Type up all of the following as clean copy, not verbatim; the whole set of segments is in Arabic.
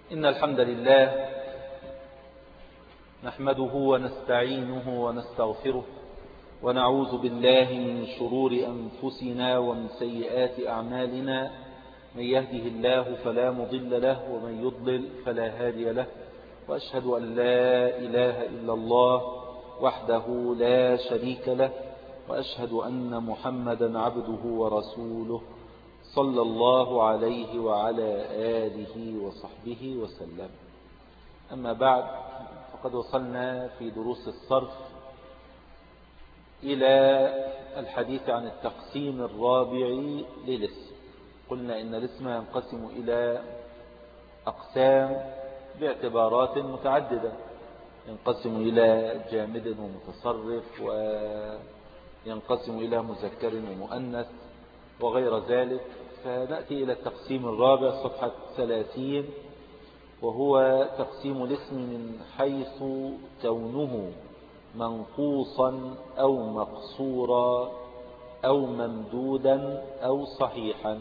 إن الحمد لله نحمده ونستعينه ونستغفره ونعوذ بالله من شرور أنفسنا ومن سيئات أعمالنا. من يهده الله فلا مضل له ومن يضلل فلا هادي له، وأشهد أن لا إله إلا الله وحده لا شريك له، وأشهد أن محمدا عبده ورسوله صلى الله عليه وعلى آله وصحبه وسلم. أما بعد، فقد وصلنا في دروس الصرف إلى الحديث عن التقسيم الرابع للاسم. قلنا إن الاسم ينقسم إلى أقسام باعتبارات متعددة، ينقسم إلى جامد ومتصرف، وينقسم إلى مذكر ومؤنث وغير ذلك. فنأتي إلى التقسيم الرابع صفحة 30، وهو تقسيم الاسم من حيث كونه منقوصا أو مقصورا أو ممدودا أو صحيحا.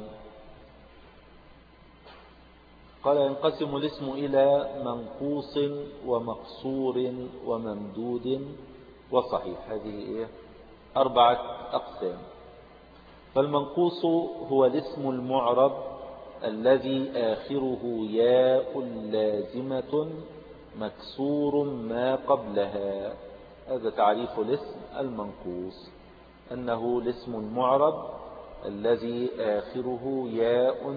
قال ينقسم الاسم إلى منقوص ومقصور وممدود وصحيح. هذه 4 أقسام. فالمنقوص هو الاسم المعرب الذي آخره ياء لازمة مكسور ما قبلها. هذا تعريف الاسم المنقوص، أنه الاسم المعرب الذي آخره ياء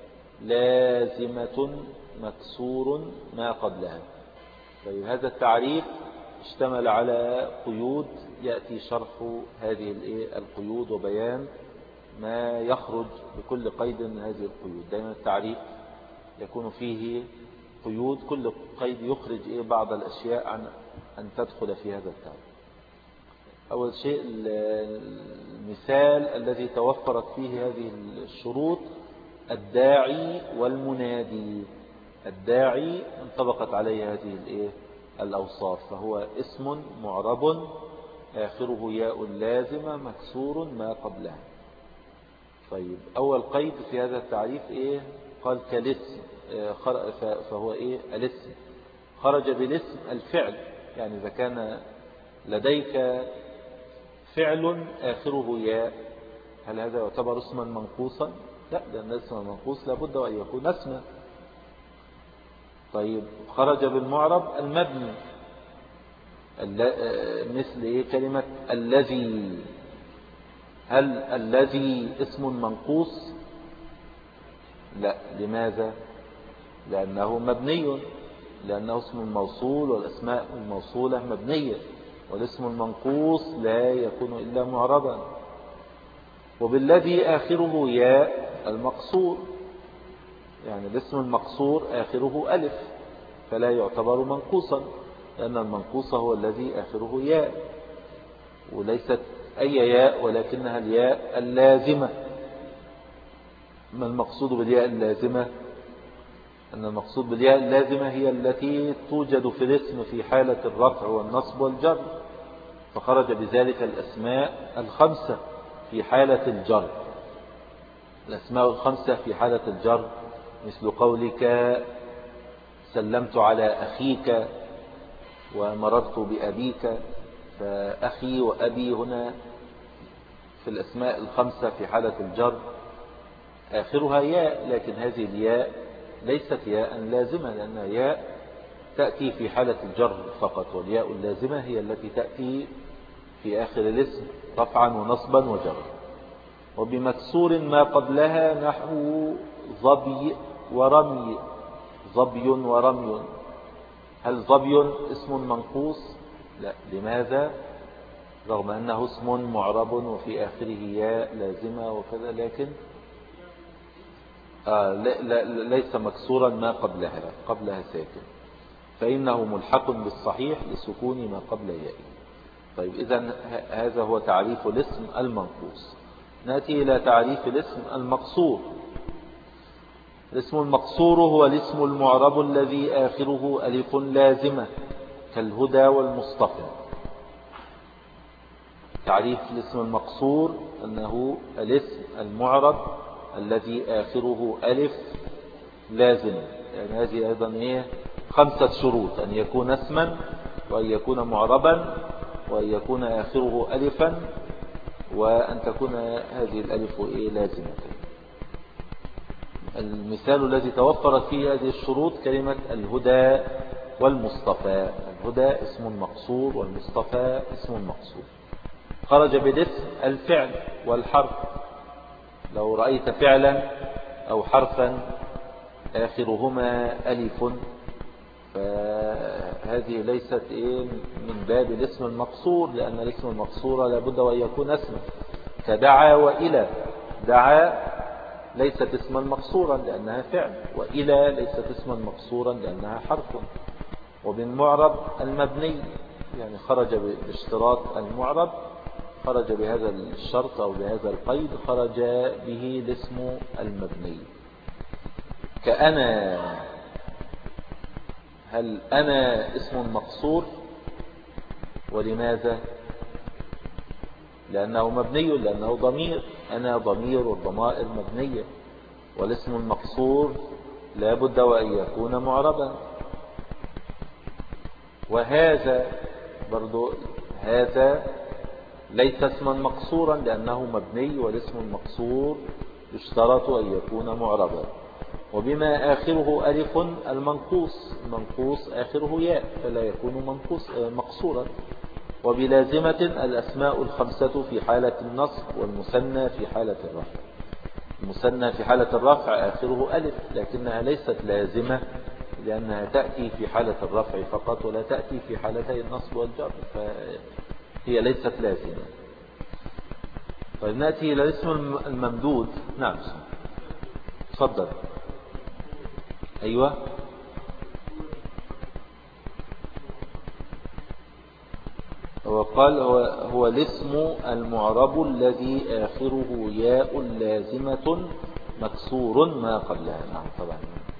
لازمة مكسور ما قبلها. طيب، هذا التعريف اشتمل على قيود، يأتي شرح هذه القيود وبيان ما يخرج بكل قيد من هذه القيود. دائما التعريف يكون فيه قيود، كل قيد يخرج بعض الأشياء عن أن تدخل في هذا التعريف. أول شيء المثال الذي توفرت فيه هذه الشروط: الداعي والمنادي. الداعي انطبقت عليه هذه الأوصاف، فهو اسم معرب آخره ياء لازمة مكسور ما قبلها. طيب، أول قيد في هذا التعريف قال كالاسم، فهو الاسم خرج بالاسم الفعل. يعني إذا كان لديك فعل آخره ياء، هل هذا يعتبر اسما منقوصا؟ لا، لأن الاسم المنقوص لابد أن يكون اسما. طيب، خرج بالمعرب المبني، مثل كلمة الذي. هل الذي اسم منقوص؟ لا. لماذا؟ لأنه مبني، لأنه اسم الموصول، والأسماء الموصولة مبنية، والاسم المنقوص لا يكون إلا معربا. وبالذي آخره ياء المقصور، يعني الاسم المقصور آخره ألف، فلا يعتبر منقوصا، لأن المنقوص هو الذي آخره ياء، وليست أي ياء، ولكنها الياء اللازمة. ما المقصود بالياء اللازمة؟ أن المقصود بالياء اللازمة هي التي توجد في الاسم في حالة الرفع والنصب والجر، فخرج بذلك الأسماء الخمسة في حالة الجر. الأسماء الخمسة في حالة الجر مثل قولك سلمت على أخيك ومررت بأبيك، فأخي وأبي هنا في الأسماء الخمسة في حالة الجر آخرها ياء، لكن هذه الياء ليست ياء لازمة، لأنها ياء تأتي في حالة الجر فقط، والياء اللازمة هي التي تأتي في آخر الاسم رفعا ونصبا وجرا. وبمكسور ما قبلها نحو ظبي ورمي. ظبي ورمي. هل ظبي اسم منقوص؟ لا. لماذا؟ رغم أنه اسم معرب وفي آخره ياء لازمة وكذا، لكن ليس مكسورا ما قبلها ساكن، فإنه ملحق بالصحيح لسكون ما قبل ياء. طيب، إذن هذا هو تعريف الاسم المنقوص. نأتي إلى تعريف الاسم المقصور. الاسم المقصور هو الاسم المعرب الذي آخره ألف لازمة كالهدى والمصطفى. تعريف الاسم المقصور أنه الاسم المعرب الذي آخره ألف لازم يعني هذه أيضا 5 شروط: أن يكون اسما، وأن يكون معربا، وأن يكون آخره ألفا، وأن تكون هذه الألف لازمة. المثال الذي توفرت فيه هذه الشروط كلمة الهدى والمصطفى. الهدى اسم مقصور، والمصطفى اسم مقصور. خرج بالاسم الفعل والحرف. لو رأيت فعلا أو حرفا آخرهما ألف فهذه ليست من باب الاسم المقصور، لأن الاسم المقصور لابد وأن يكون اسما، كدعا وإلى. دعا ليست اسما مقصورا لأنها فعل، وإلى ليست اسما مقصورا لأنها حرف. وبالمعرب المبني، يعني خرج باشتراط المعرب، خرج بهذا الشرط أو بهذا القيد، خرج به الاسم المبني. كأنا، هل أنا اسم مقصور؟ ولماذا؟ لأنه مبني، لأنه ضمير. أنا ضمير، والضمائر مبنية. والاسم المقصور لا بد وأن يكون معربا. وهذا برضو، هذا ليس اسما مقصورا لأنه مبني، والاسم المقصور يشترط أن يكون معربا. وبما آخره ألف المنقوص، المنقوص آخره ياء فلا يكون مقصورا. وبلازمة الأسماء 5 في حالة النصب، والمثنى في حالة الرفع. المثنى في حالة الرفع آخره ألف، لكنها ليست لازمة لأنها تأتي في حالة الرفع فقط، ولا تأتي في حالتي النصب والجر، فهي ليست لازمة. طيب نأتي إلى الاسم الممدود. نعم، تفضل. أيوة، وقال هو الاسم المعرب الذي آخره ياء لازمة مكسور ما قبلها. نعم طبعا.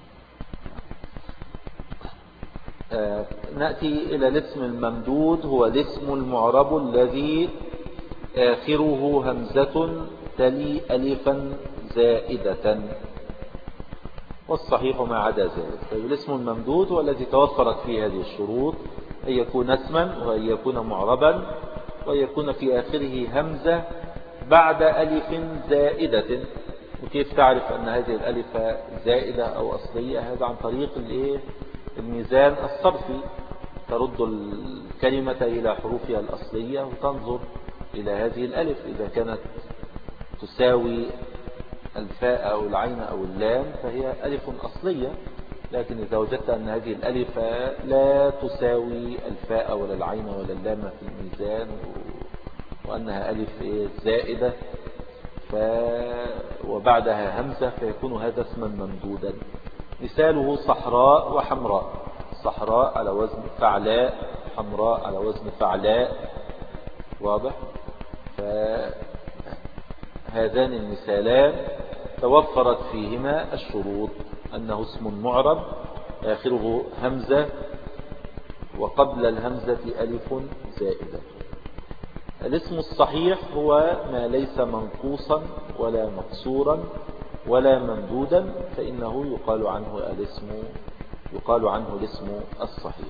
نأتي إلى الاسم الممدود. هو الاسم المعرب الذي آخره همزة تلي ألفا زائدة، والصحيح ما عدا ذلك. طيب الاسم الممدود هو الذي توفرت فيه هذه الشروط: أن يكون اسما، وأن يكون معربا، وأن يكون في آخره همزة بعد ألف زائدة. وكيف تعرف أن هذه الألف زائدة أو أصلية؟ هذا عن طريق الميزان الصرفي. ترد الكلمة إلى حروفها الأصلية وتنظر إلى هذه الألف، إذا كانت تساوي الفاء أو العين أو اللام فهي ألف أصلية. لكن إذا وجدت أن هذه الألف لا تساوي الفاء ولا العين ولا اللام في الميزان، وأنها ألف زائدة وبعدها همزة، فيكون هذا اسما ممدودا. مثاله صحراء وحمراء. صحراء على وزن فعلاء، حمراء على وزن فعلاء. واضح؟ فهذان المثالان توفرت فيهما الشروط: أنه اسم معرب آخره همزة، وقبل الهمزة ألف زائدة. الاسم الصحيح هو ما ليس منقوصا ولا مكسورا ولا ممدودا، فإنه يقال عنه الاسم الصحيح.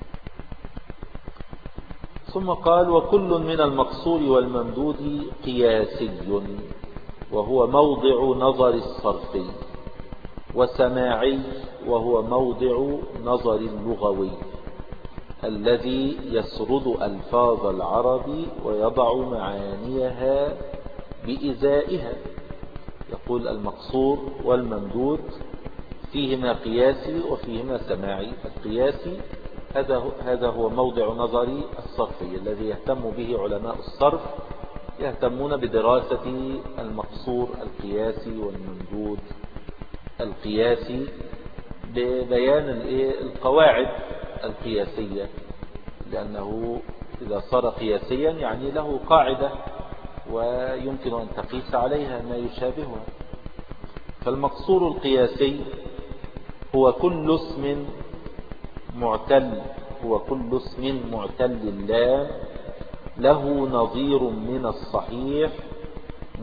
ثم قال: وكل من المقصور والممدود قياسي، وهو موضع نظر الصرفي، وسماعي، وهو موضع نظر اللغوي، الذي يسرد ألفاظ العرب ويضع معانيها بإزائها. يقول: المقصور والممدود فيهما قياسي وفيهما سماعي. القياسي هذا هو موضع نظر الصرفي الذي يهتم به علماء الصرف، يهتمون بدراسة المقصور القياسي والممدود القياسي، ببيان القواعد القياسية، لأنه إذا صار قياسيا يعني له قاعدة ويمكن أن تقيس عليها ما يشابهها. فالمقصور القياسي هو كل اسم معتل اللام له نظير من الصحيح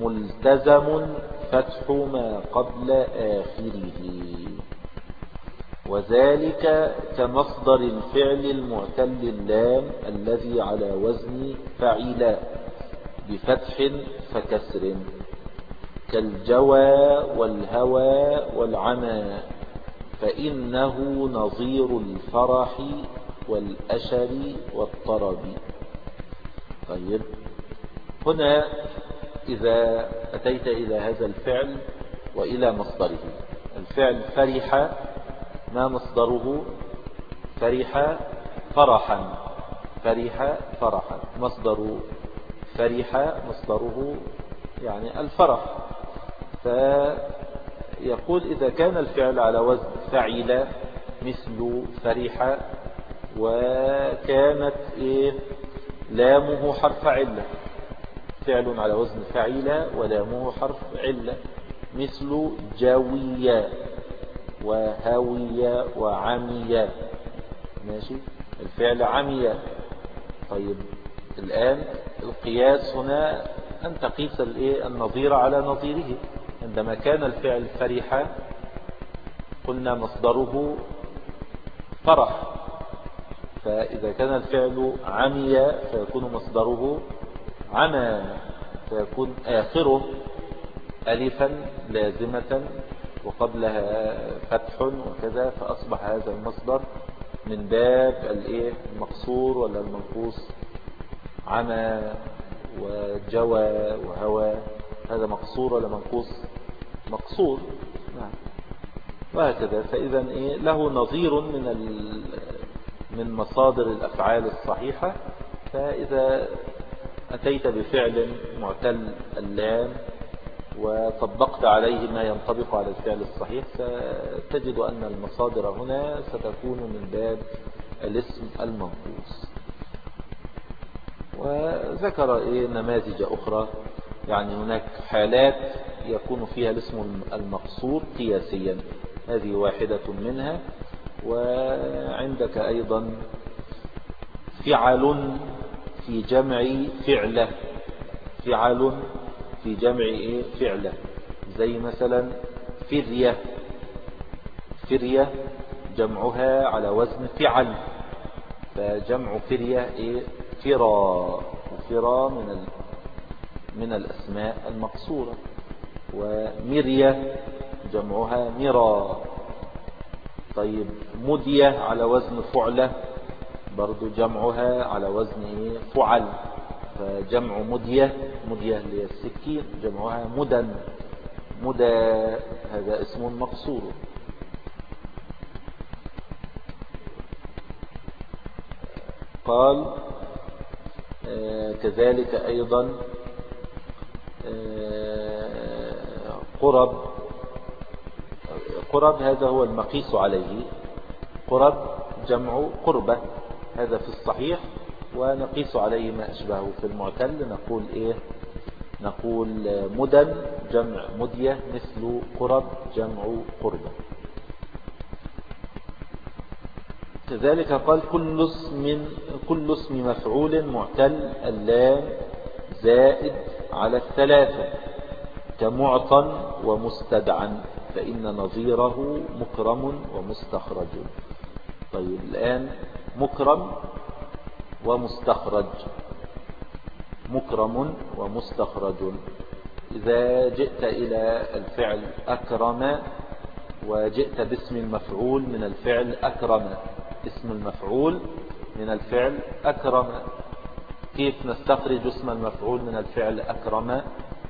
ملتزم فتح ما قبل آخره. وذلك كمصدر الفعل المعتل اللام الذي على وزن فعل بفتح فكسر كالجوى والهوى والعمى فإنه نظير الفرح والأشر والطرب. طيب، هنا إذا أتيت إلى هذا الفعل وإلى مصدره، الفعل فرح ما مصدره؟ فرح فرحا، فرح فرحا، مصدر فرح مصدره يعني الفرح. فيقول إذا كان الفعل على وزن فعل مثل فرح وكانت لامه حرف علة، فعل على وزن فعل ولامه حرف علة مثل جوية وهوية وعمية، ماشي، الفعل عمية. طيب الآن القياس هنا أن تقيس النظير على نظيره. عندما كان الفعل فرح قلنا مصدره فرح، فإذا كان الفعل عمي فيكون مصدره عمى، فيكون آخره ألفا لازمة وقبلها فتح وكذا، فأصبح هذا المصدر من باب المقصور ولا المنقوص. عمى وجوى وهوى، هذا مقصور ولا منقوص؟ مقصور، نعم. وهكذا، فإذا له نظير من مصادر الأفعال الصحيحة. فإذا أتيت بفعل معتل اللام وطبقت عليه ما ينطبق على الفعل الصحيح فتجد أن المصادر هنا ستكون من باب الاسم المنقوص. وذكر نماذج أخرى، يعني هناك حالات يكون فيها الاسم المقصور قياسيا، هذه واحدة منها. وعندك أيضا فعل في جمع فعلة، فعل في جمع فعلة، زي مثلا فرية، فرية جمعها على وزن فعل، فجمع فرية فرا، فرا من الأسماء المقصورة. ومرية جمعها مرا. طيب مدية على وزن فعلة برضو جمعها على وزن فعل، فجمع مدية، مدية للسكين جمعها مدن، مدى، هذا اسم مقصور. قال كذلك أيضا قرب، قرب هذا هو المقيس عليه، قرب جمع قربة، هذا في الصحيح، ونقيس عليه ما أشبهه في المعتل، نقول نقول مدن جمع مدية مثل قرب جمع قربة. كذلك قال كل اسم مفعول معتل اللام زائد على الثلاثة كمعطى ومستدعى فإن نظيره مكرم ومستخرج. طيب الآن مكرم ومستخرج، مكرم ومستخرج. إذا جئت إلى الفعل أكرم وجئت باسم المفعول من الفعل أكرم، اسم المفعول من الفعل أكرم، كيف نستخرج اسم المفعول من الفعل أكرم؟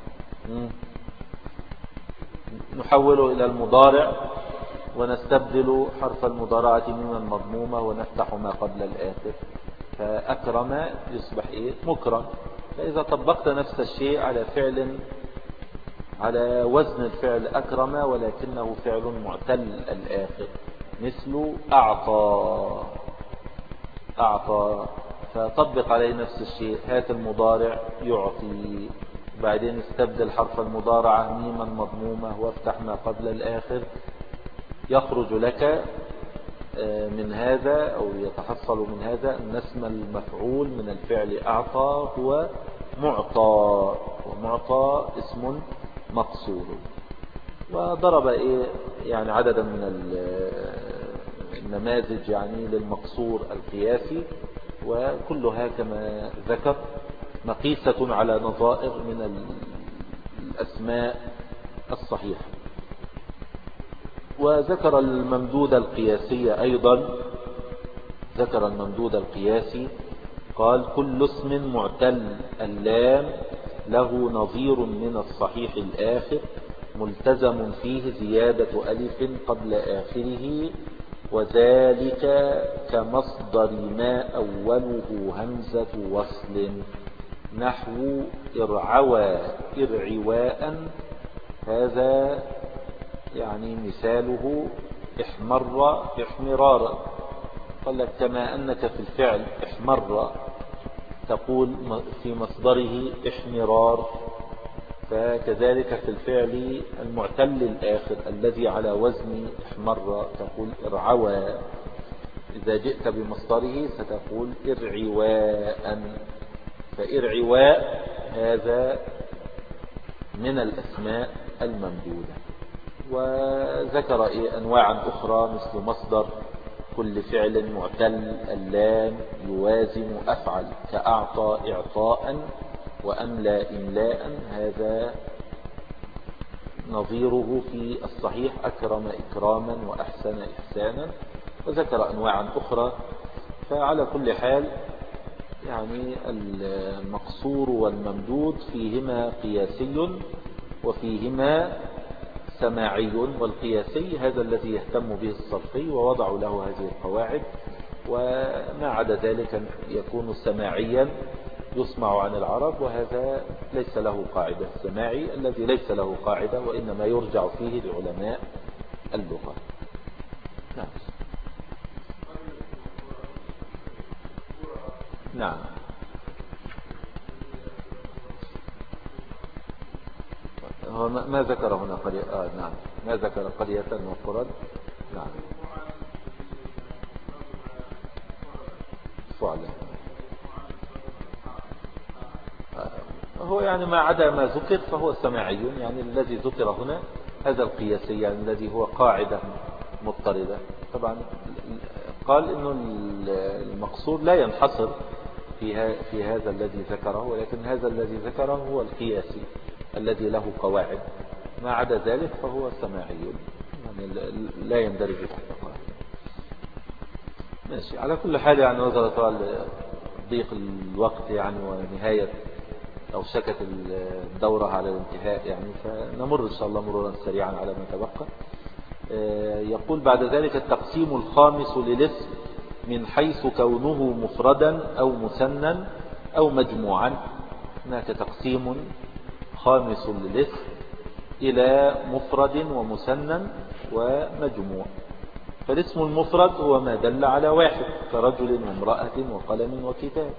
نحوله إلى المضارع ونستبدل حرف المضارعة ميما مضمومة ونفتح ما قبل الآخر، فأكرم يصبح مكرم. فإذا طبقت نفس الشيء على فعل على وزن الفعل أكرم ولكنه فعل معتل الآخر مثل أعطى، أعطى، فطبق عليه نفس الشيء، هات المضارع يعطي، بعدين استبدل حرف المضارعة ميما مضمومة وافتح ما قبل الآخر، يخرج لك من هذا أو يتحصل من هذا أن اسم المفعول من الفعل أعطى هو معطى، ومعطى اسم مقصور. وضرب يعني عددا نماذج يعني للمقصور القياسي، وكلها كما ذكر مقيسة على نظائر من الأسماء الصحيحة. وذكر الممدود القياسي أيضا، ذكر الممدود القياسي قال: كل اسم معتل اللام له نظير من الصحيح الآخر ملتزم فيه زيادة ألف قبل آخره، وذلك كمصدر ما أوله همزة وصل، نحو ارعوى ارعواء. هذا يعني مثاله احمر احمرارا. قال لك: كما أنك في الفعل احمر تقول في مصدره احمرار، فكذلك في الفعل المعتل الآخر الذي على وزن احمر تقول ارعوى. إذا جئت بمصدره ستقول ارعواء. فارعواء هذا من الأسماء الممدودة. وذكر أنواعا أخرى مثل مصدر كل فعل معتل اللام يوازن أفعل، كأعطى إعطاء وأملى إملاء. هذا نظيره في الصحيح أكرم إكراما وأحسن إحسانا. وذكر أنواعا أخرى. فعلى كل حال يعني المقصور والممدود فيهما قياسي وفيهما سماعي. والقياسي هذا الذي يهتم به الصرفي ووضعوا له هذه القواعد، وما عدا ذلك يكون سماعيا يسمع عن العرب، وهذا ليس له قاعدة. السماعي الذي ليس له قاعدة وإنما يرجع فيه لعلماء اللغة. نعم. نعم. هو ما ذكر هنا قرية. نعم، ما ذكر قرية وقرى. نعم. فعلا. هو يعني ما عدا ما ذكر فهو سماعي. يعني الذي ذكر هنا هذا القياسي، يعني الذي هو قاعدة مضطردة. طبعا قال إنه المقصود لا ينحصر في هذا الذي ذكره، ولكن هذا الذي ذكره هو القياسي الذي له قواعد. ما عدا ذلك فهو سماعي، يعني لا يندرج تحت قاعدة. ماشي. على كل حال يعني نظرا طبعا ضيق الوقت يعني ونهاية أو شكت الدورة على الانتهاء، يعني فنمر إن شاء الله مرورا سريعا على ما تبقى. يقول بعد ذلك: التقسيم الخامس للاسم من حيث كونه مفردا أو مثنى أو مجموعا. هناك تقسيم خامس للاسم إلى مفرد ومثنى ومجموع. فالاسم المفرد هو ما دل على واحد، كرجل وامرأة وقلم وكتاب.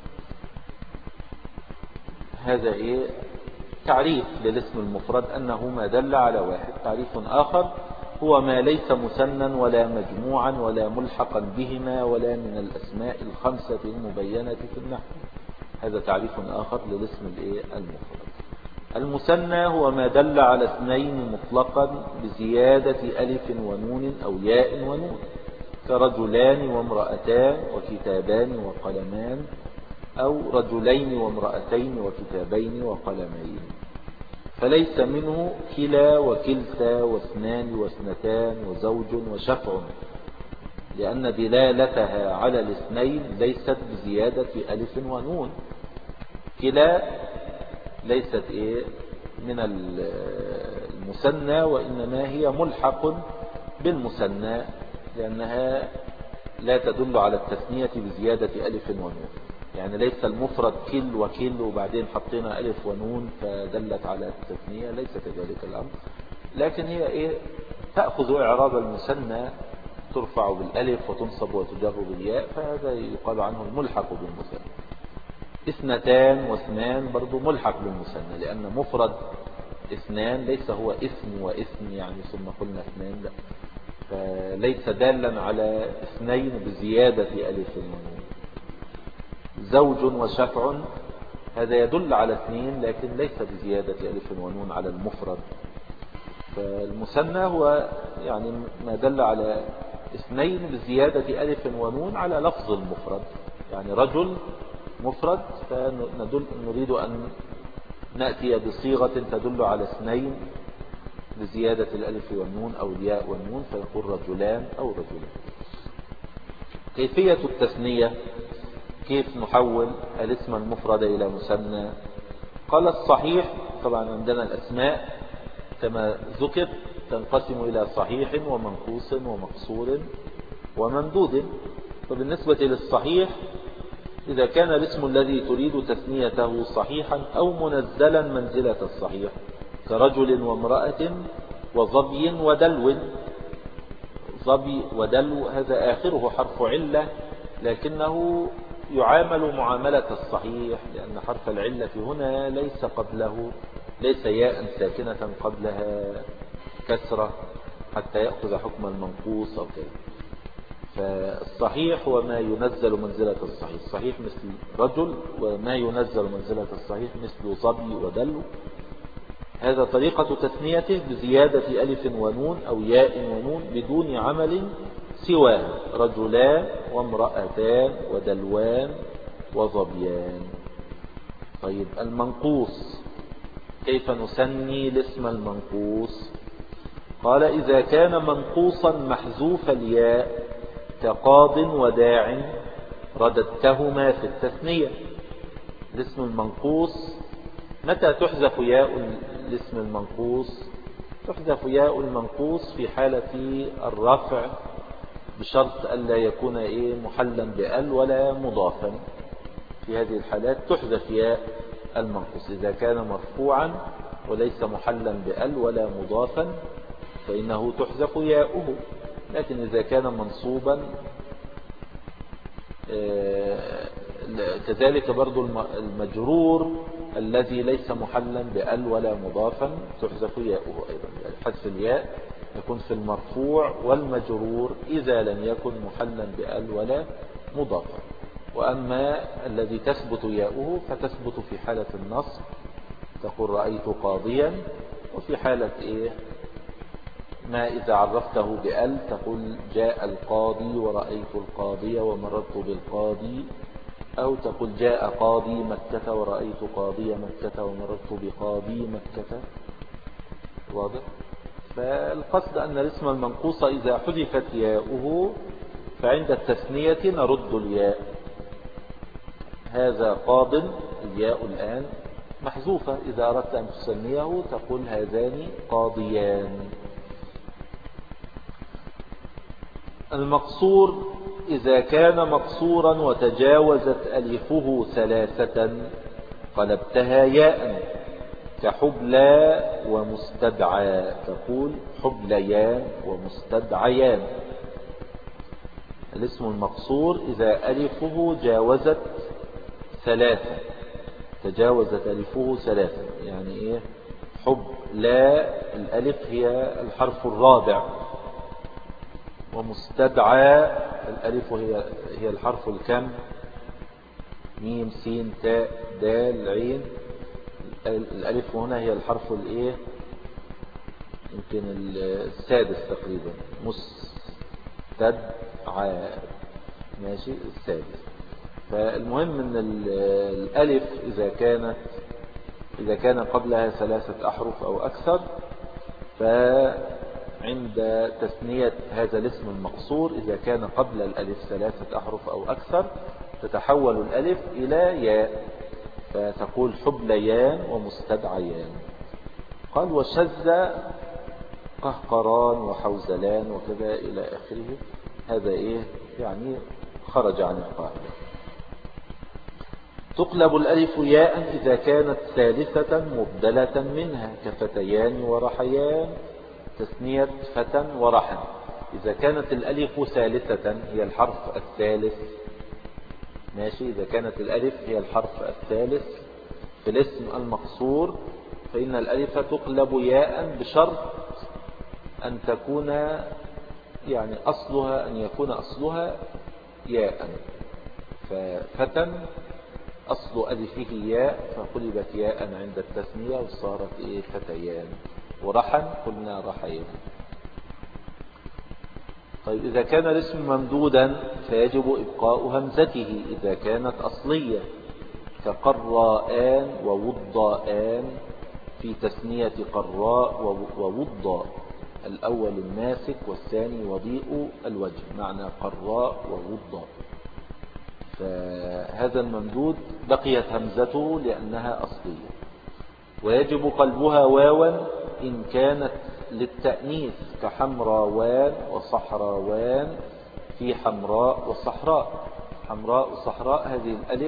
هذا تعريف للاسم المفرد أنه ما دل على واحد. تعريف آخر هو ما ليس مثنى ولا مجموعا ولا ملحقا بهما ولا من الأسماء الخمسة المبينة في النحو. هذا تعريف آخر للاسم المفرد. المثنى هو ما دل على اثنين مطلقا بزيادة ألف ونون أو ياء ونون، كرجلان وامرأتان وكتابان وقلمان، أو رجلين وامرأتين وكتابين وقلمين. فليس منه كلا وكلتا واثنان واثنتان وزوج وشفع، لأن دلالتها على الاثنين ليست بزيادة ألف ونون. كلا ليست من المثنى، وإنما هي ملحق بالمثنى، لأنها لا تدل على التثنية بزيادة ألف ونون. يعني ليس المفرد كل وكل وبعدين حطينا ألف ونون فدلت على التثنية، ليس كذلك الأمر. لكن هي تأخذ إعراب المثنى، ترفع بالألف وتنصب وتجر بالياء، فهذا يقال عنه الملحق بالمثنى. اثنتان واثنان برضو ملحق بالمثنى، لأن مفرد اثنان ليس هو اثم واثم يعني ثم قلنا اثنان، لا، فليس دالا على اثنين بزيادة ألف ونون. زوج وشفع هذا يدل على اثنين لكن ليس بزيادة ألف ونون على المفرد. فالمثنى هو يعني ما دل على اثنين بزيادة ألف ونون على لفظ المفرد، يعني رجل مفرد فنريد أن نأتي بصيغة تدل على اثنين بزيادة الألف والنون أو الياء والنون فيقول رجلان أو رجلان. كيفية التثنية، كيف نحول الاسم المفرد إلى مثنى؟ قال الصحيح، طبعا عندنا الأسماء كما ذكر تنقسم إلى صحيح ومنقوص ومقصور وممدود. فبالنسبة للصحيح إذا كان الاسم الذي تريد تثنيته صحيحا أو منزلا منزلة الصحيح كرجل وامرأة وظبي ودلو. ظبي ودلو هذا آخره حرف علة لكنه يعامل معاملة الصحيح، لأن حرف العلة هنا ليس قبله ليس ياء ساكنة قبلها كسرة حتى يأخذ حكم المنقوص أو كذا. فالصحيح هو ما ينزل منزلة الصحيح، الصحيح مثل رجل، وما ينزل منزلة الصحيح مثل ظبي ودلو. هذا طريقة تثنيته بزيادة ألف ونون أو ياء ونون بدون عمل سواه، رجلان وامرأتان ودلوان وظبيان. طيب المنقوص، كيف نسمي الاسم المنقوص؟ قال إذا كان منقوصا محذوف الياء كقاض وداع رددتهما في التثنية. الاسم المنقوص متى تحذف ياء الاسم المنقوص؟ تحذف ياء المنقوص في حالة الرفع بشرط ألا يكون محلا بأل ولا مضافا. في هذه الحالات تحذف ياء المنقوص. إذا كان مرفوعا وليس محلا بأل ولا مضافا فإنه تحذف ياؤه. لكن إذا كان منصوبا كذلك برضو المجرور الذي ليس محلا بأل ولا مضافا تحذف ياؤه أيضا. يعني حذف الياء يكون في المرفوع والمجرور إذا لم يكن محلا بأل ولا مضافا. وأما الذي تثبت ياؤه فتثبت في حالة النصب، تقول رأيت قاضيا. وفي حالة ما إذا عرفته بأل تقول جاء القاضي ورأيت القاضي ومررت بالقاضي، أو تقول جاء قاضي مكة ورأيت قاضي مكة ومررت بقاضي مكة. واضح؟ فالقصد أن الاسم المنقوص إذا حذفت ياؤه فعند التثنية نرد الياء. هذا قاض، الياء الآن محذوفة، إذا أردت أن تسميه تقول هذان قاضيان. المقصور إذا كان مقصورا وتجاوزت ألفه ثلاثة قلبتها ياء كحبلى ومستدعى، تقول حبليان ومستدعيان. الاسم المقصور إذا ألفه جاوزت ثلاثة، تجاوزت ألفه ثلاثة، يعني حبلى الألف هي الحرف الرابع، ومستدعى الألف هي الحرف الكم، ميم سين تاء دال عين. الألف هنا هي الحرف يمكن السادس تقريبا، مستدعى، ماشي، السادس. فالمهم ان الألف إذا كان قبلها ثلاثة أحرف أو أكثر فعند تثنية هذا الاسم المقصور إذا كان قبل الألف ثلاثة أحرف أو أكثر تتحول الألف إلى ياء فتقول حبليان ومستدعيان. قال وشذ قهقران وحوزلان وكذا إلى آخره. هذا يعني خرج عن القاعدة. تقلب الألف ياء إذا كانت ثالثة مبدلة منها كفتيان ورحيان، تثنية فتى ورحا. إذا كانت الألف ثالثة هي الحرف الثالث، ماشي، إذا كانت الألف هي الحرف الثالث في الاسم المقصور فإن الألف تقلب ياء بشرط أن تكون يعني أن يكون أصلها ياء. ففتى أصل ألفه ياء فقلبت ياء عند التثنية وصارت فتيان. ورحا قلنا رحيان. طيب إذا كان الاسم ممدودا فيجب إبقاء همزته إذا كانت أصلية، كقراءان ووضاءان في تثنية قراء ووضاء، الأول الناسك والثاني وضيء الوجه، معنى قراء ووضاء. فهذا الممدود بقيت همزته لأنها أصلية. ويجب قلبها واوا إن كانت للتأنيث، كحمراوان وصحراوان في حمراء وصحراء. حمراء وصحراء هذه الألف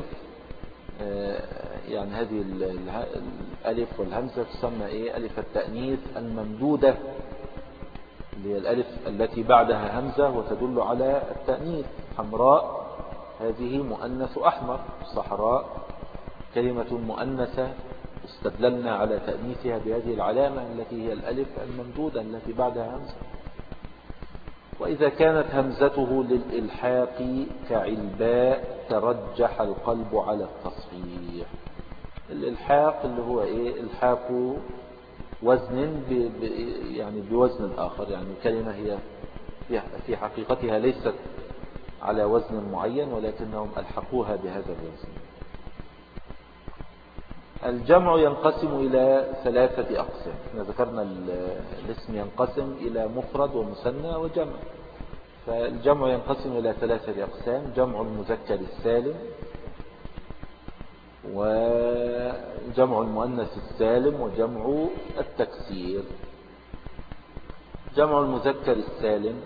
يعني هذه الألف والهمزة تسمى ألف التأنيث الممدودة، اللي هي الألف التي بعدها همزة وتدل على التأنيث. حمراء هذه مؤنث أحمر، صحراء كلمة مؤنثة استدللنا على تأنيثها بهذه العلامة التي هي الألف الممدودة التي بعدها همزة. وإذا كانت همزته للإلحاق كعلباء ترجح القلب على التصحيح. الإلحاق اللي هو إلحاق وزن يعني بوزن آخر، يعني الكلمة هي في حقيقتها ليست على وزن معين ولكنهم ألحقوها بهذا الوزن. الجمع ينقسم إلى 3 أقسام. احنا ذكرنا الاسم ينقسم إلى مفرد ومثنى وجمع، فالجمع ينقسم إلى 3 أقسام: جمع المذكر السالم، وجمع المؤنث السالم، وجمع التكسير. جمع المذكر السالم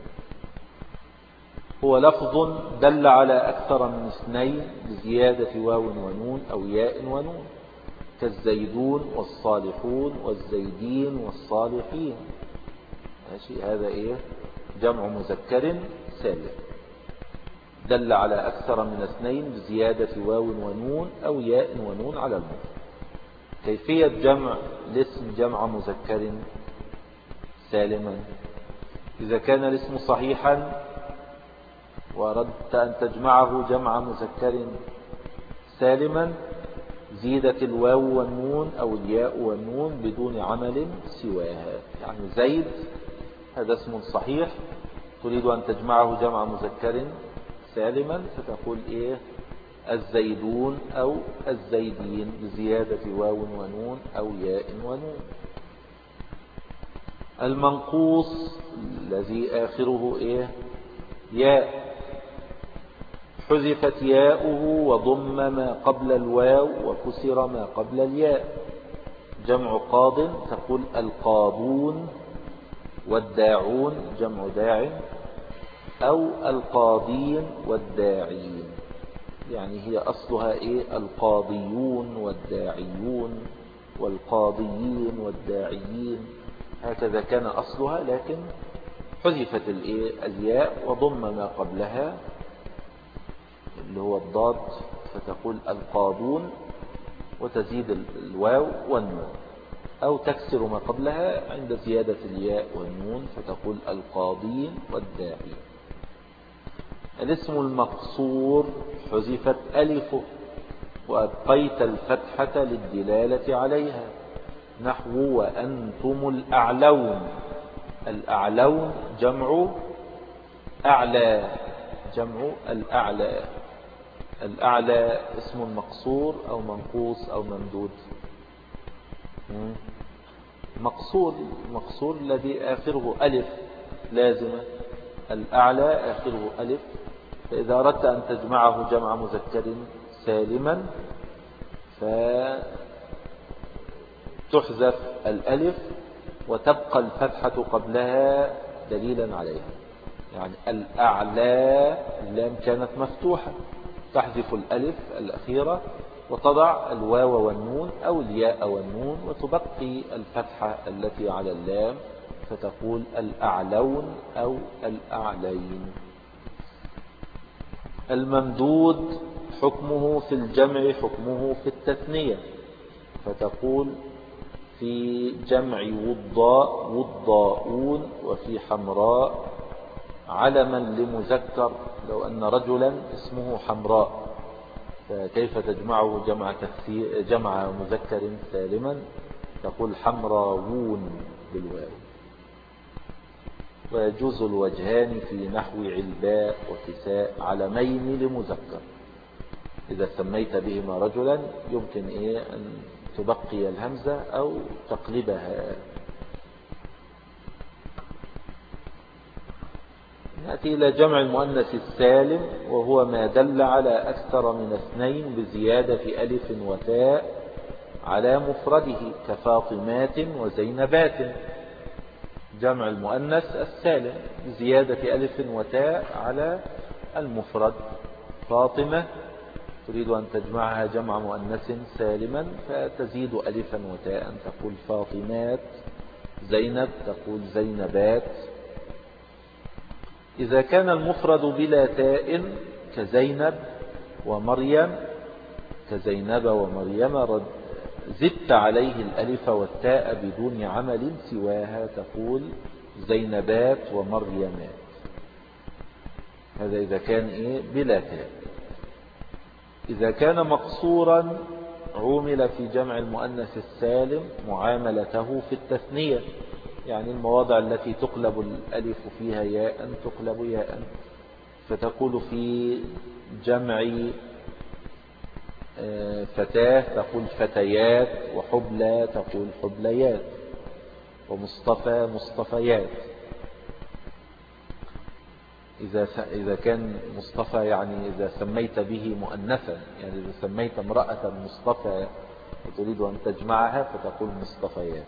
هو لفظ دل على أكثر من 2 بزيادة واو ونون أو ياء ونون، كالزيدون والصالحون والزيدين والصالحين. ماشي، هذا جمع مذكر سالم دل على أكثر من 2 بزيادة واو ونون أو ياء ونون على المفرد. كيفية جمع الاسم جمع مذكر سالما: إذا كان الاسم صحيحا وأردت أن تجمعه جمع مذكر سالما، زيدت الواو والنون أو الياء والنون بدون عمل سواها. يعني زيد هذا اسم صحيح، تريد أن تجمعه جمع مذكر سالما، فتقول الزيدون أو الزيدين بزيادة واو ونون أو ياء ونون. المنقوص الذي آخره ياء، حذفت ياؤه وضم ما قبل الواو وكسر ما قبل الياء. جمع قاض، تقول القاضون، والداعون جمع داع، أو القاضين والداعين، يعني هي أصلها القاضيون والداعيون والقاضيين والداعيين، هكذا كان أصلها، لكن حذفت الياء وضم ما قبلها اللي هو الضاد، فتقول القاضون وتزيد الواو والنون، أو تكسر ما قبلها عند زيادة الياء والنون فتقول القاضين والداعين. الاسم المقصور حذفت ألفه وأبقيت الفتحة للدلالة عليها، نحو وأنتم الأعلون. الأعلون جمع أعلى، جمع الأعلى. الأعلى اسم مقصور أو منقوص أو ممدود؟ مقصور الذي آخره ألف لازمة، الأعلى آخره ألف. فإذا أردت أن تجمعه جمع مذكر سالما فتحذف الألف وتبقى الفتحة قبلها دليلا عليها. يعني الأعلى اللام كانت مفتوحة، تحذف الألف الأخيرة وتضع الواو والنون أو الياء والنون وتبقي الفتحة التي على اللام فتقول الأعلون أو الأعلين. الممدود حكمه في الجمع حكمه في التثنية، فتقول في جمع وضاء وضاؤون، وفي حمراء علما لمذكر، لو أن رجلا اسمه حمراء فكيف تجمعه جمع مذكر سالما؟ تقول حمراوون بالواو. ويجوز الوجهان في نحو علباء وكساء علمين لمذكر. إذا سميت بهما رجلا يمكن أن تبقي الهمزة أو تقلبها. نأتي إلى جمع المؤنث السالم، وهو ما دل على أكثر من اثنين بزيادة ألف وتاء على مفرده كفاطمات وزينبات. جمع المؤنث السالم بزيادة ألف وتاء على المفرد. فاطمة تريد أن تجمعها جمع مؤنث سالما فتزيد ألفا وتاء تقول فاطمات. زينب تقول زينبات. إذا كان المفرد بلا تاء كزينب ومريم، كزينب ومريم زدت عليه الألف والتاء بدون عمل سواها تقول زينبات ومريمات. هذا إذا كان بلا تاء. إذا كان مقصورا عومل في جمع المؤنث السالم معاملته في التثنية، يعني المواضع التي تقلب الألف فيها ياء تقلب ياء، فتقول في جمع فتاة تقول فتيات، وحبلى تقول حبليات، ومصطفى مصطفيات. إذا كان مصطفى يعني إذا سميت به مؤنثا، يعني إذا سميت امرأة مصطفى وتريد أن تجمعها فتقول مصطفيات.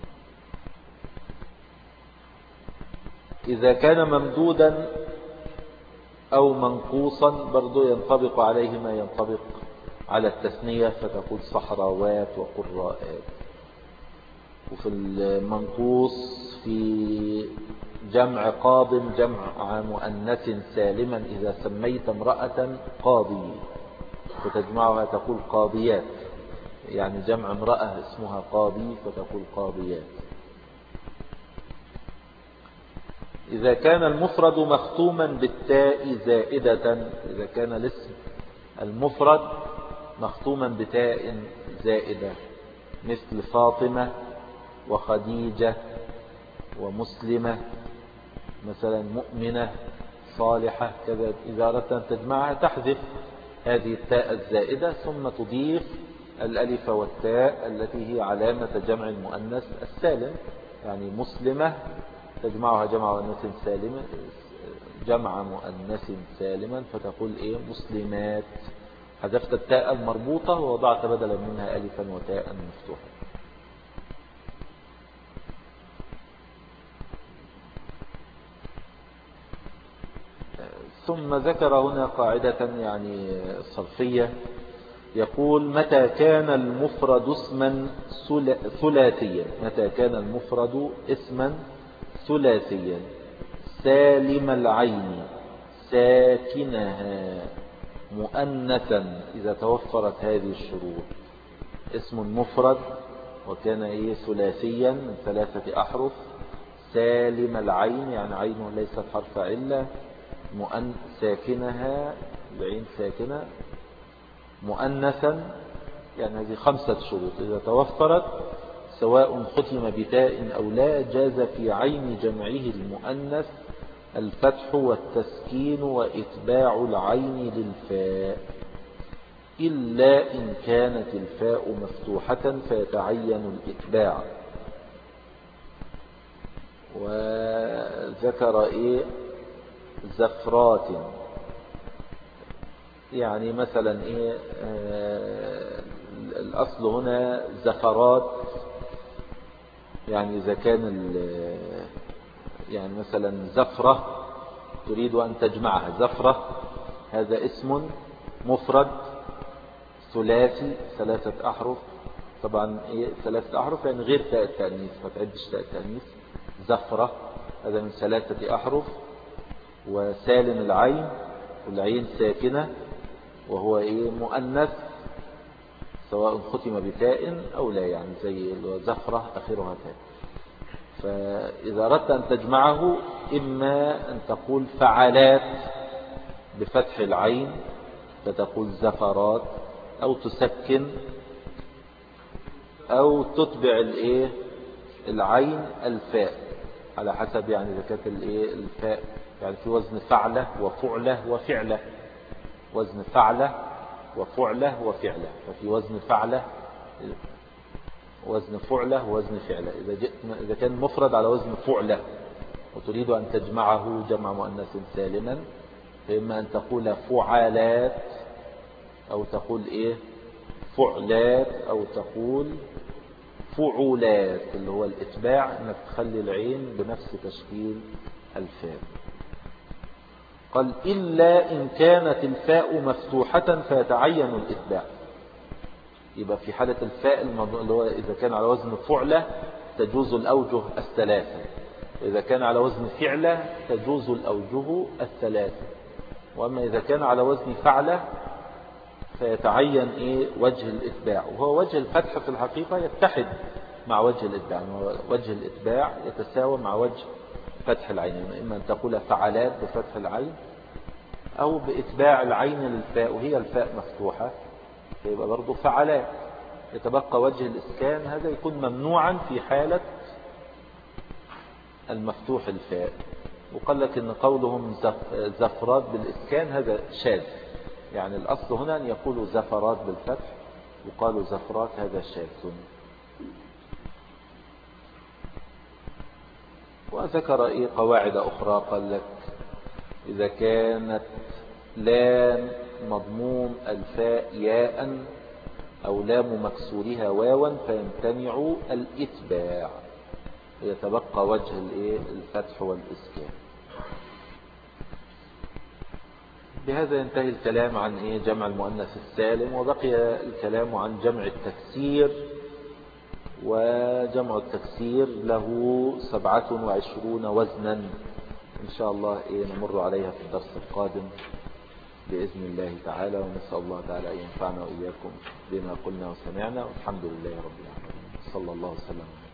إذا كان ممدودا أو منقوصا برضو ينطبق عليه ما ينطبق على التثنية، فتقول صحراوات وقراءات. وفي المنقوص في جمع قاض جمع مؤنث سالما، إذا سميت امرأة قاضي فتجمعها تقول قاضيات، يعني جمع امرأة اسمها قاضي فتقول قاضيات. إذا كان المفرد مختوما بالتاء زائدة، إذا كان الاسم المفرد مختوما بتاء زائدة مثل فاطمة وخديجة ومسلمة مثلا، مؤمنة صالحة كذا، إذا أردت أن تجمعها تحذف هذه التاء الزائدة ثم تضيف الألف والتاء التي هي علامة جمع المؤنث السالم. يعني مسلمة تجمعها جمع مؤنث سالما، جمع مؤنث سالما فتقول مسلمات، حذفت التاء المربوطة ووضعت بدلا منها ألفا وتاء مفتوحة. ثم ذكر هنا قاعدة يعني صرفية، يقول متى كان المفرد اسما ثلاثيا، متى كان المفرد اسما ثلاثيا سالم العين ساكنها مؤنثا، إذا توفرت هذه الشروط، اسم مفرد وكان ثلاثيا من 3 أحرف، سالم العين يعني عينه ليست حرف علة، ساكنها العين ساكنة، مؤنثا، يعني هذه 5 شروط إذا توفرت سواء ختم بتاء أو لا جاز في عين جمعه المؤنث الفتح والتسكين وإتباع العين للفاء، إلا إن كانت الفاء مفتوحة فيتعين الإتباع. وذكر زفرات، يعني مثلا الأصل هنا زفرات، يعني إذا كان يعني مثلا زفرة تريد أن تجمعها، زفرة هذا اسم مفرد ثلاثي 3 أحرف، طبعا 3 أحرف يعني غير تاء التأنيث، ما تعدش تاء التأنيث. زفرة هذا من 3 أحرف، وسالم العين والعين ساكنة وهو مؤنث سواء ختم بتاء أو لا، يعني زي زفرة آخرها تاء. فإذا أردت أن تجمعه إما أن تقول فعلات بفتح العين فتقول زفرات، أو تسكن، أو تتبع العين الفاء على حسب يعني إذا كانت الفاء يعني في وزن فعلة وفعلة وفعلة، وزن فعلة وفعلة وفعلة، ففي وزن فعلة وزن فعلة ووزن فعلة. إذا كان مفرد على وزن فعلة وتريد أن تجمعه جمع مؤنث سالما، فإما أن تقول فعالات أو تقول فعلات أو تقول فعولات، اللي هو الإتباع أنك تخلي العين بنفس تشكيل الفاء. قال إلا إن كانت الفاء مفتوحة فيتعين الإتباع. يبقى في حالة الفاء اللي هو إذا كان على وزن فعلة تجوز الأوجه الثلاثة، إذا كان على وزن فعلة تجوز الأوجه الثلاثة. وأما إذا كان على وزن فعلة فيتعين وجه الإتباع، وهو وجه الفتح في الحقيقة يتحد مع وجه الإتباع، وجه الإتباع يتساوى مع وجه فتح العين، إما أن تقول فعلات بفتح العين أو بإتباع العين للفاء وهي الفاء مفتوحة فيبقى برضو فعلات. يتبقى وجه الإسكان، هذا يكون ممنوعا في حالة المفتوح الفاء. وقال لك إن قولهم زفرات بالإسكان هذا شاذ، يعني الأصل هنا أن يقولوا زفرات بالفتح وقالوا زفرات، هذا شاذ. وذكر قواعد أخرى، قال لك إذا كانت لام مضموم الفاء ياء أو لام مكسورها واوا فيمتنع الإتباع، ويتبقى وجه الفتح والإسكان. بهذا ينتهي الكلام عن جمع المؤنث السالم، وبقي الكلام عن جمع التكسير. وجمع التكسير له 27 وزنا إن شاء الله نمر عليها في الدرس القادم بإذن الله تعالى. ونسأل الله تعالى أن ينفعنا وإياكم بما قلنا وسمعنا، والحمد لله رب العالمين. صلى الله وسلم.